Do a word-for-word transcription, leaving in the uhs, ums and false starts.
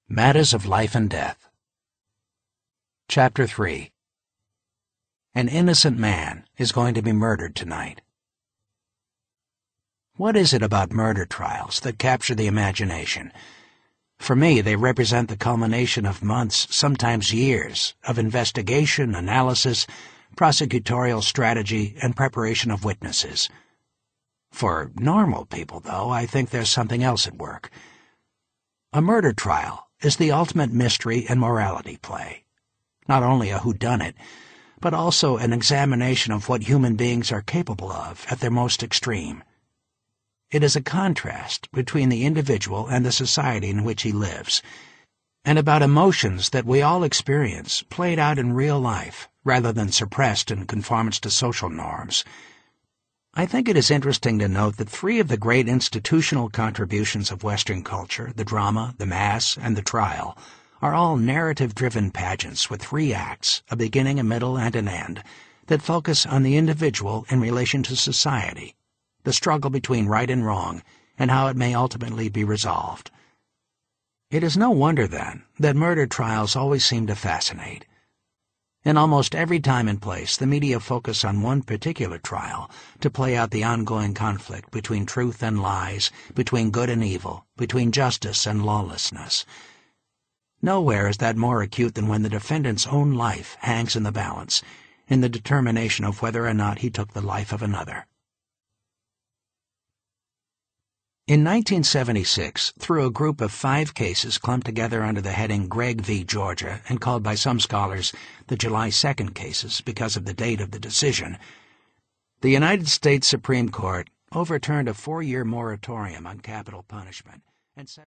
Matters of Life and Death. Chapter three. An innocent man is going to be murdered tonight. What is it about murder trials that capture the imagination? For me, they represent the culmination of months, sometimes years, of investigation, analysis, prosecutorial strategy, and preparation of witnesses. For normal people, though, I think there's something else at work. A murder trial is the ultimate mystery and morality play. Not only a whodunit, but also an examination of what human beings are capable of at their most extreme. It is a contrast between the individual and the society in which he lives, and about emotions that we all experience played out in real life rather than suppressed in conformance to social norms. I think it is interesting to note that three of the great institutional contributions of Western culture, the drama, the mass, and the trial, are all narrative-driven pageants with three acts, a beginning, a middle, and an end, that focus on the individual in relation to society, the struggle between right and wrong, and how it may ultimately be resolved. It is no wonder, then, that murder trials always seem to fascinate. In almost every time and place, the media focus on one particular trial to play out the ongoing conflict between truth and lies, between good and evil, between justice and lawlessness. Nowhere is that more acute than when the defendant's own life hangs in the balance, in the determination of whether or not he took the life of another. In nineteen seventy-six, through a group of five cases clumped together under the heading Gregg v. Georgia and called by some scholars the July second cases because of the date of the decision, the United States Supreme Court overturned a four-year moratorium on capital punishment and set